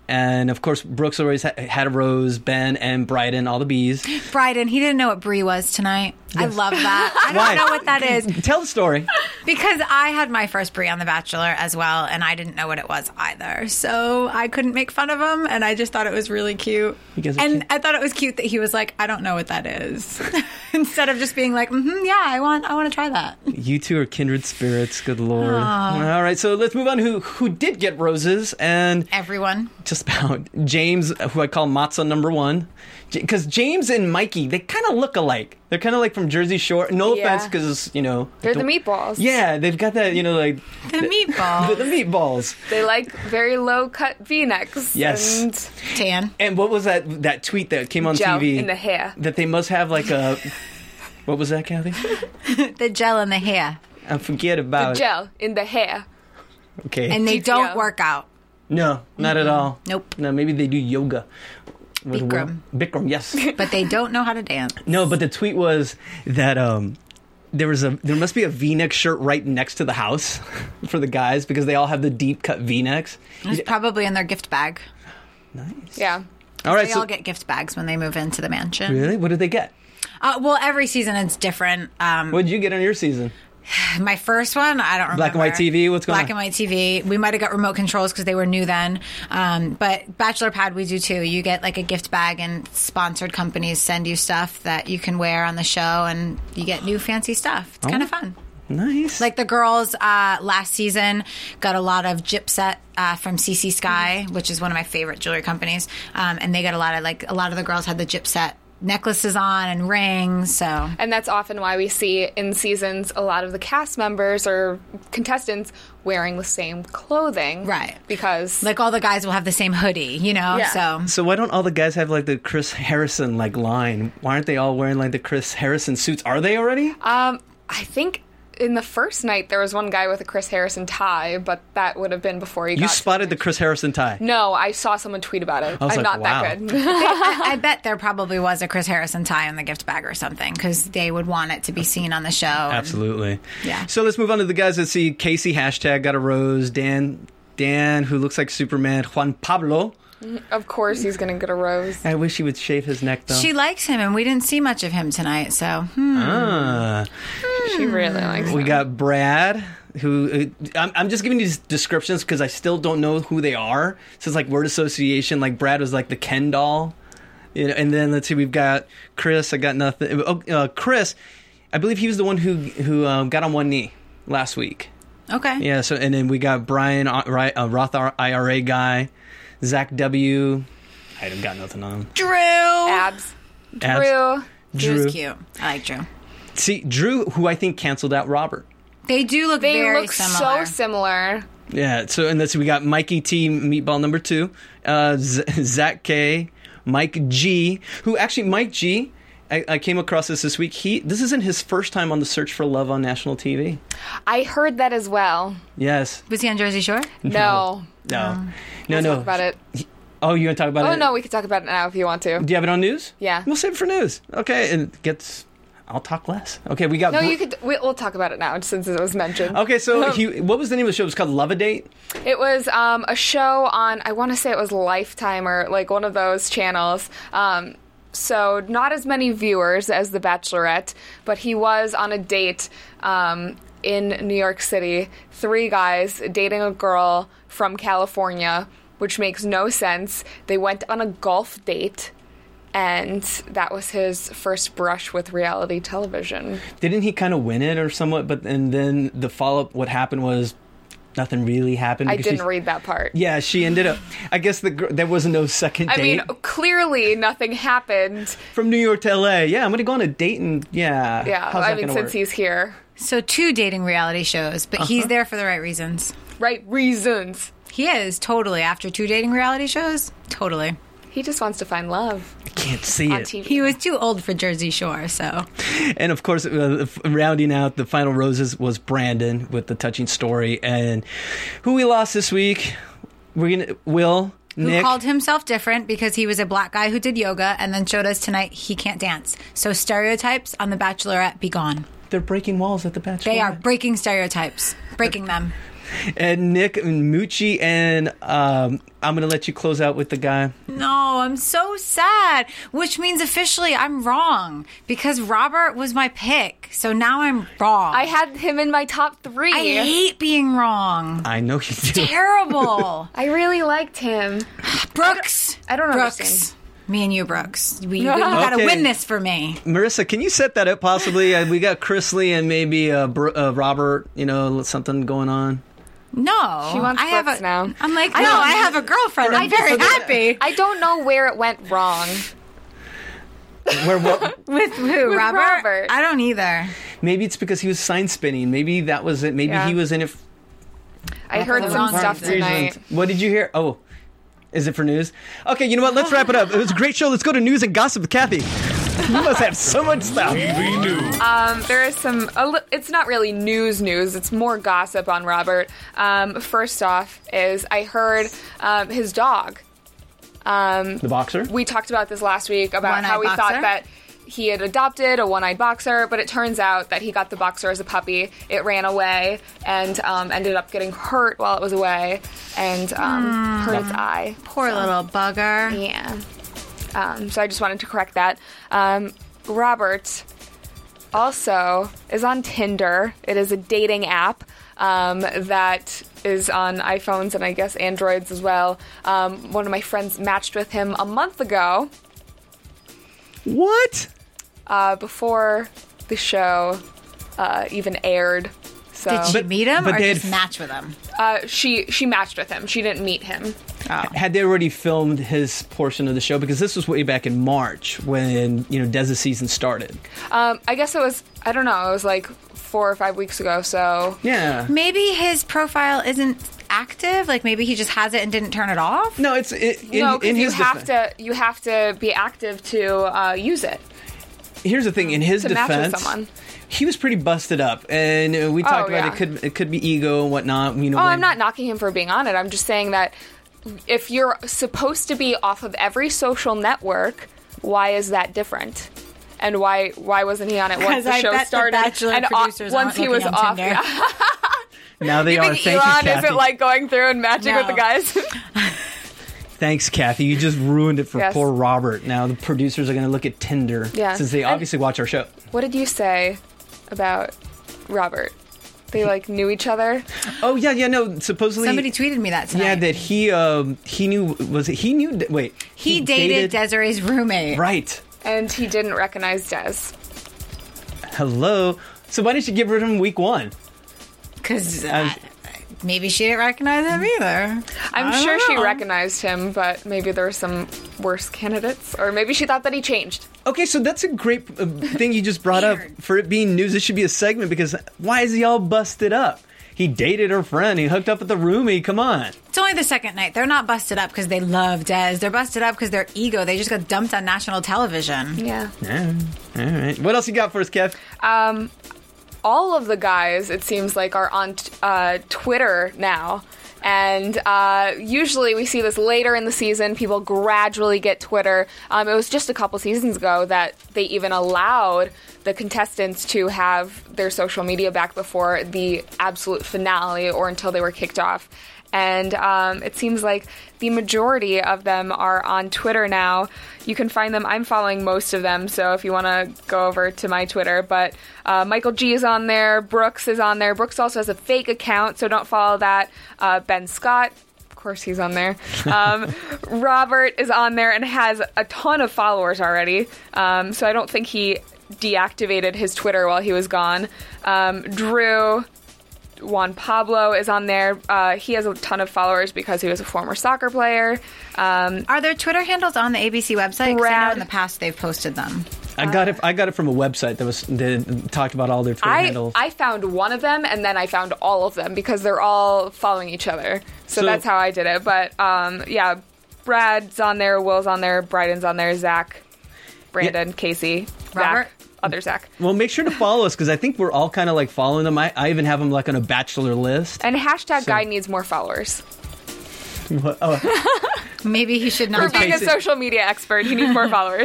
And of course, Brooks always had a rose, Ben and Bryden, all the bees. Bryden, he didn't know what brie was tonight. I love that. I Why? don't know what that is. Tell the story. Because I had my first brie on The Bachelor as well, and I didn't know what it was either. So I couldn't make fun of him, and I just thought it was really cute. And I thought it was cute that he was like, I don't know what that is. Instead of just being like, yeah, I want to try that. You two are kindred spirits, good Lord. All right, so let's move on to who did get roses. And everyone. Just about. James, who I call Matzo number one. Because James and Mikey, they kind of look alike. They're kind of like from Jersey Shore. No offense, because, you know. They're the meatballs. Yeah, they've got that, you know, like. The meatballs. the meatballs. They like very low-cut V-necks. Yes. And tan. And what was that tweet that came on gel TV? in the hair. That they must have like a. What was that, Kathy? The gel in the hair. I forget about the gel in the hair. Okay. And they don't work out. No, not at all. Nope. No, maybe they do yoga. Bikram. Bikram, yes. But they don't know how to dance. No, but the tweet was that there must be a V-neck shirt right next to the house for the guys because they all have the deep cut V-necks. It's probably in their gift bag. Nice. Yeah. All right. They all get gift bags when they move into the mansion. Really? What did they get? Well, every season it's different. What did you get on your season? My first one, I don't remember. Black and white TV? What's going on? Black and white TV. We might have got remote controls because they were new then. But Bachelor Pad, we do too. You get like a gift bag and sponsored companies send you stuff that you can wear on the show and you get new fancy stuff. It's kind of fun. Nice. Like the girls last season got a lot of Gypset from CC Sky, which is one of my favorite jewelry companies. And they got a lot of the girls had the Gypset necklaces on and rings. So, and that's often why we see in seasons a lot of the cast members or contestants wearing the same clothing, right? Because like all the guys will have the same hoodie, you know. Yeah. So why don't all the guys have like the Chris Harrison like line? Why aren't they all wearing like the Chris Harrison suits? Are they already? I think in the first night there was one guy with a Chris Harrison tie, but that would have been before You spotted the Chris Harrison tie? No, I saw someone tweet about it. I was I'm like, not wow. that good. I bet there probably was a Chris Harrison tie in the gift bag or something because they would want it to be seen on the show. Absolutely. Yeah. So let's move on to the guys that see Casey hashtag got a rose. Dan, who looks like Superman. Juan Pablo. Of course he's going to get a rose. I wish he would shave his neck, though. She likes him, and we didn't see much of him tonight, so. She really likes him. We got Brad, who... I'm just giving you these descriptions because I still don't know who they are. So it's like word association. Like Brad was like the Ken doll. You know, and then let's see, we've got Chris. I got nothing. Chris, I believe he was the one who got on one knee last week. Okay. Yeah, so and then we got Brian, Roth IRA guy. Zach W. I got nothing on him. Drew. Abs. Drew. Drew's cute. I like Drew. See, Drew, who I think canceled out Robert. They do look very similar. So similar. Yeah, so and let's see, we got Mikey T, meatball number 2, Zach K, Mike G, who actually, Mike G, I came across this week. This isn't his first time on the Search for Love on national TV. I heard that as well. Yes. Was he on Jersey Shore? No. No. Talk about it. Oh, you want to talk about it? Oh, no, we can talk about it now if you want to. Do you have it on news? Yeah. We'll save it for news. Okay, and I'll talk less. Okay, we got... No, you could... We'll talk about it now since it was mentioned. Okay, so what was the name of the show? It was called Love a Date? It was a show on, I want to say it was Lifetime or like one of those channels. So not as many viewers as The Bachelorette, but he was on a date in New York City. 3 guys dating a girl from California, which makes no sense. They went on a golf date, and that was his first brush with reality television. Didn't he kind of win it or somewhat? And then the follow-up, what happened was nothing really happened. I didn't read that part. Yeah, she ended up... I guess there was no second date. I mean, clearly nothing happened. From New York to L.A. Yeah, I'm going to go on a date and... Yeah. Yeah, how's I that mean, gonna since work? he's here. So 2 dating reality shows, but he's there for the right reasons. Right reasons. He is, totally. After 2 dating reality shows, totally. He just wants to find love. I can't see on it. TV. He was too old for Jersey Shore, so. And of course, rounding out the final roses was Brandon with the touching story. And who we lost this week, Will, Nick. Who called himself different because he was a black guy who did yoga and then showed us tonight he can't dance. So stereotypes on The Bachelorette be gone. They're breaking walls at The Bachelorette. They are breaking stereotypes. Breaking them. And Nick and Moochie, and I'm going to let you close out with the guy. No, I'm so sad. Which means officially I'm wrong because Robert was my pick. So now I'm wrong. I had him in my top 3. I hate being wrong. I know you do. Terrible. I really liked him. Brooks. I don't Brooks. understand. Me and you, Brooks. You got to Okay. win this for me. Marissa, can you set that up possibly? We got Chrisley and maybe Robert, something going on. No. She wants I have Brooks now. I'm like, no, I have a girlfriend. I'm very happy. I don't know where it went wrong. With who? With Robert. I don't either. Maybe it's because he was sign spinning. Maybe that was it. Maybe Yeah. he was in it. I heard the some wrong stuff reason. tonight. What did you hear? Oh, is it for news? Okay, you know what? Let's wrap it up. It was a great show. Let's go to news and gossip with Kathy. You must have so much stuff. TV News. There is some. It's not really news. It's more gossip on Robert. First off, is I heard his dog. The boxer? We talked about this last week about One-eyed how we boxer? thought that he had adopted a one-eyed boxer, but it turns out that he got the boxer as a puppy. It ran away and ended up getting hurt while it was away and hurt its eye. Poor little bugger. Yeah. So I just wanted to correct that. Robert also is on Tinder. It is a dating app that is on iPhones and I guess Androids as well. One of my friends matched with him a month ago. What? Before the show even aired. So Did she meet him but or they just had- match with him? she matched with him. She didn't meet him. Had they already filmed his portion of the show? Because this was way back in March when, Dez's season started. I guess it was, I don't know, it was like 4 or 5 weeks ago, so... Yeah. Maybe his profile isn't active. Like maybe he just has it and didn't turn it off. No, it's No, in because his you have to be active to use it. Here's the thing. In his To match with defense, someone. he was pretty busted up, and we talked about yeah. it could be ego and whatnot. Oh, I'm not knocking him for being on it. I'm just saying that if you're supposed to be off of every social network, why is that different? And why wasn't he on it once the I show bet the started? Bachelor and producers once aren't he was looking on off, Tinder. yeah. Now they You are. think Thank Elon you, Kathy. isn't like going through and matching with the No. guys? Thanks, Kathy. You just ruined it for Yes. poor Robert. Now the producers are going to look at Tinder Yeah. since they And- obviously watch our show. What did you say about Robert? They knew each other. Oh yeah, no. Supposedly, Somebody tweeted me that tonight. yeah, that he knew. Was it he knew? Wait, he dated Desiree's roommate. Right. And he didn't recognize Des. Hello. So why didn't you get rid of him week one? Because maybe she didn't recognize him either. I'm I sure don't she know. recognized him, but maybe there were some worse candidates. Or maybe she thought that he changed. Okay, so that's a great thing you just brought up. Weird. For it being news, this should be a segment because why is he all busted up? He dated her friend. He hooked up with the roomie. Come on. It's only the second night. They're not busted up because they love Des. They're busted up because their ego. They just got dumped on national television. Yeah. All right. What else you got for us, Kev? All of the guys, it seems like, are on Twitter now. And usually we see this later in the season. People gradually get Twitter. It was just a couple seasons ago that they even allowed the contestants to have their social media back before the absolute finale or until they were kicked off. And it seems like the majority of them are on Twitter now. You can find them. I'm following most of them, so if you want to go over to my Twitter. But Michael G is on there. Brooks is on there. Brooks also has a fake account, so don't follow that. Ben Scott, of course he's on there. Robert is on there and has a ton of followers already. So I don't think he deactivated his Twitter while he was gone. Drew... Juan Pablo is on there. He has a ton of followers because he was a former soccer player. Are there Twitter handles on the ABC website? 'Cause I know Brad. in the past they've posted them. I got it from a website that talked about all their Twitter handles. I found one of them, and then I found all of them because they're all following each other. So that's how I did it. But yeah, Brad's on there, Will's on there, Bryden's on there, Zach, Brandon, Casey, Robert? Zach, other Zach. Well, make sure to follow us because I think we're all kind of like following them. I even have them like on a bachelor list. And hashtag guy needs more followers. Oh, Maybe he should For not. being a Casey. social media expert, he needs more followers.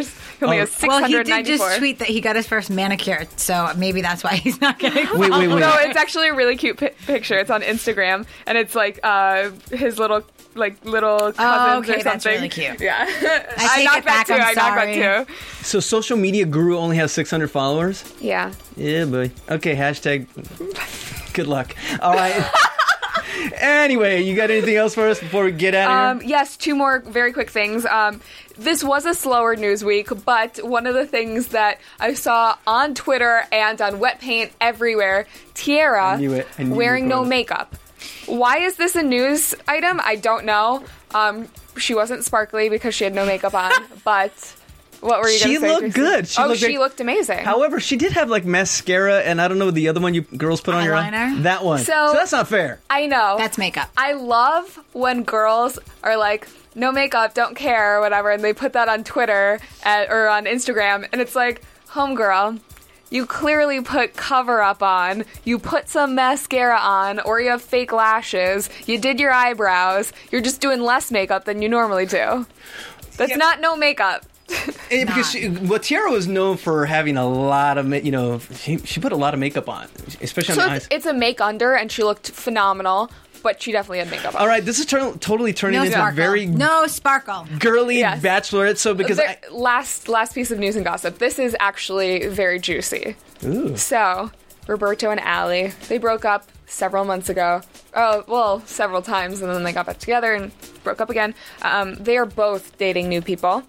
He only has Well, he 694. did just tweet that he got his first manicure, so maybe that's why he's not getting Wait. No, it's actually a really cute picture. It's on Instagram, and it's like his little cousins or something. that's really cute. Yeah, I take knocked it back, that too. I'm I knocked sorry. that too. So social media guru only has 600 followers? Yeah. Yeah, boy. Okay, hashtag good luck. All right. Anyway, you got anything else for us before we get out of here? Yes, two more very quick things. This was a slower news week, but one of the things that I saw on Twitter and on wet paint everywhere, Tiara I knew it. I knew you wearing were no going to- makeup. Why is this a news item? I don't know. She wasn't sparkly because she had no makeup on, but what were you going She to say? looked Tracy? good. She looked amazing. However, she did have like mascara and I don't know the other one you girls put on your eye. Eyeliner? That one. So- that's not fair. I know. That's makeup. I love when girls are like, no makeup, don't care, or whatever, and they put that on Twitter or on Instagram, and it's like, homegirl, you clearly put cover up on, you put some mascara on, or you have fake lashes, you did your eyebrows, you're just doing less makeup than you normally do. That's not no makeup. Because Tiara was known for having a lot of, she put a lot of makeup on, especially So on the eyes. it's a make under, and she looked phenomenal, but she definitely had makeup on. All right, this is totally turning No into sparkle. a very No sparkle. girly Yes. bachelorette. So because Last piece of news and gossip. This is actually very juicy. Ooh. So, Roberto and Allie, they broke up several months ago. Oh, well, several times, and then they got back together and broke up again. They are both dating new people.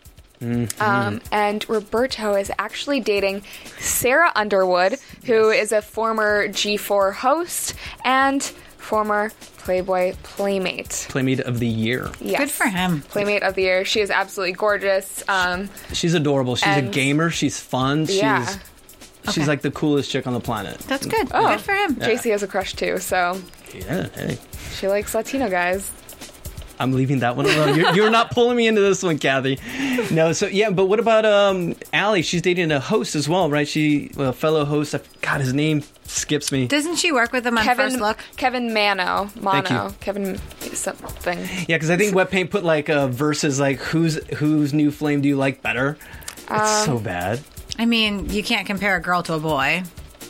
And Roberto is actually dating Sarah Underwood, who is a former G4 host and former Playboy Playmate. Playmate of the Year. Yes. Good for him. Playmate of the Year. She is absolutely gorgeous. She's adorable. She's a And- gamer. She's fun. Yeah. She's Okay. like the coolest chick on the planet. That's good. Oh. Good for him. JC has a crush too, so Yeah, hey. she likes Latino guys. I'm leaving that one alone. You're not pulling me into this one, Kathy. No, so yeah, but what about Allie? She's dating a host as well, right? A fellow host. God, his name skips me. Doesn't she work with him on First Look? Kevin Mono. Thank you. Kevin something. Yeah, because I think Wet Paint put like verses like whose new flame do you like better? It's so bad. I mean, you can't compare a girl to a boy.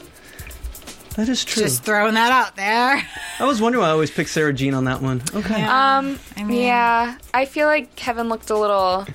That is true. Just throwing that out there. I was wondering why I always picked Sarah Jean on that one. Okay. I mean, Yeah, I feel like Kevin looked a little.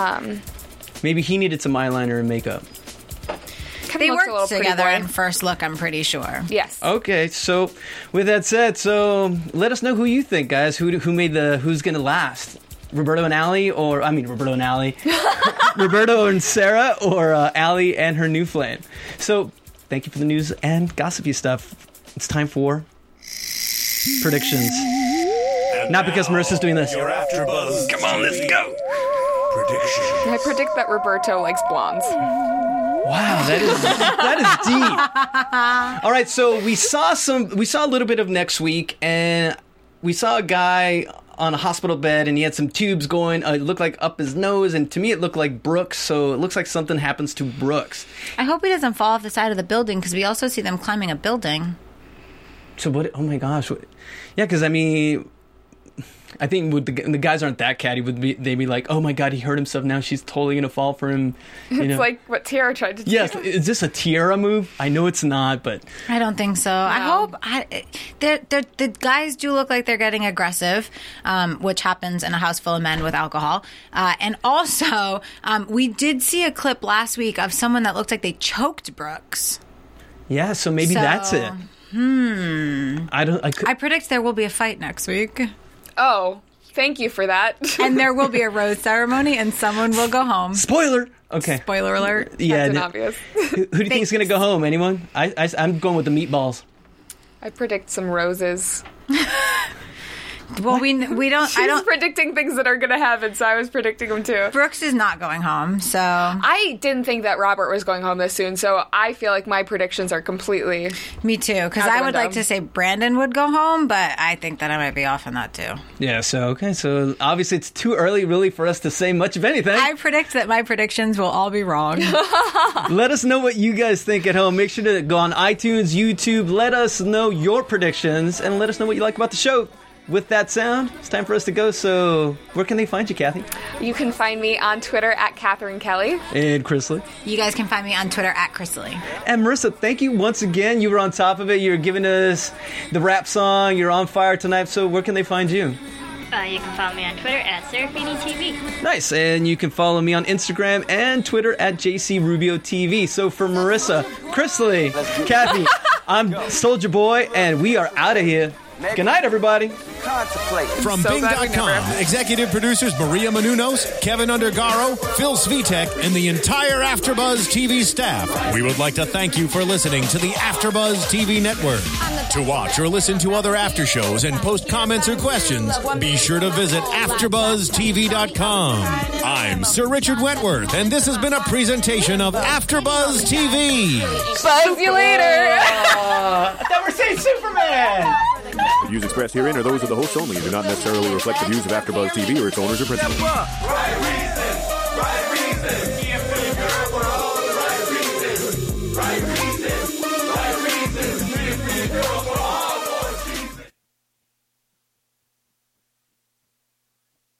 Maybe he needed some eyeliner and makeup. Kevin they looked a little worked pretty together boy. in First Look, I'm pretty sure. Yes. Okay, so with that said, so let us know who you think, guys. Who's going to last? Roberto and Allie, Roberto and Allie. Roberto and Sarah, or Allie and her new flame. So thank you for the news and gossipy stuff. It's time for predictions. Not because Marissa's doing this. Your AfterBuzz. Come on, let's go. Prediction. I predict that Roberto likes blondes. Wow, that is deep. All right, so we saw a little bit of Next Week, and we saw a guy on a hospital bed, and he had some tubes going. It looked like up his nose, and to me, it looked like Brooks. So it looks like something happens to Brooks. I hope he doesn't fall off the side of the building because we also see them climbing a building. So what? Oh my gosh! Yeah, because I think the guys aren't that catty. They'd be like, oh my god, he hurt himself. Now she's totally gonna fall for him. It's like what Tiara tried to do. Yes, is this a Tiara move? I know it's not, but I don't think so. I hope the guys do look like they're getting aggressive, which happens in a house full of men with alcohol. And also, we did see a clip last week of someone that looked like they choked Brooks. yeah. So maybe that's it. I predict there will be a fight next week. Oh, thank you for that. And there will be a rose ceremony, and someone will go home. Spoiler. Okay. Spoiler alert. Yeah. That's obvious. Who do you think is going to go home? Anyone? I'm going with the meatballs. I predict some roses. Well, we don't. She's predicting things that are going to happen, so I was predicting them too. Brooks is not going home, so I didn't think that Robert was going home this soon, so I feel like my predictions are completely. me too. Because Out the I would window. like to say Brandon would go home, but I think that I might be off on that too. Yeah. So obviously it's too early, really, for us to say much of anything. I predict that my predictions will all be wrong. Let us know what you guys think at home. Make sure to go on iTunes, YouTube. Let us know your predictions and let us know what you like about the show. with that sound, it's time for us to go. So where can they find you, Kathy? You can find me on Twitter at Catherine Kelly. And Chrisley. You guys can find me on Twitter at Chrisley. And Marissa, thank you once again. You were on top of it. You're giving us the rap song. You're on fire tonight. So where can they find you? You can follow me on Twitter at SeraphiniTV. Nice. And you can follow me on Instagram and Twitter at JCRubioTV. So for Marissa, Chrisley, Kathy, I'm Soldier Boy, and we are out of here. Good night, everybody. From Bing.com, executive producers Maria Menounos, Kevin Undergaro, Phil Svitek, and the entire AfterBuzz TV staff, we would like to thank you for listening to the AfterBuzz TV network. To watch or listen to other after shows and post comments or questions, be sure to visit AfterBuzzTV.com. I'm Sir Richard Wentworth, and this has been a presentation of AfterBuzz TV. Buzz you later. I thought we were saying Superman. The views expressed herein are those of the hosts only and do not necessarily reflect the views of AfterBuzz TV or its owners or principals.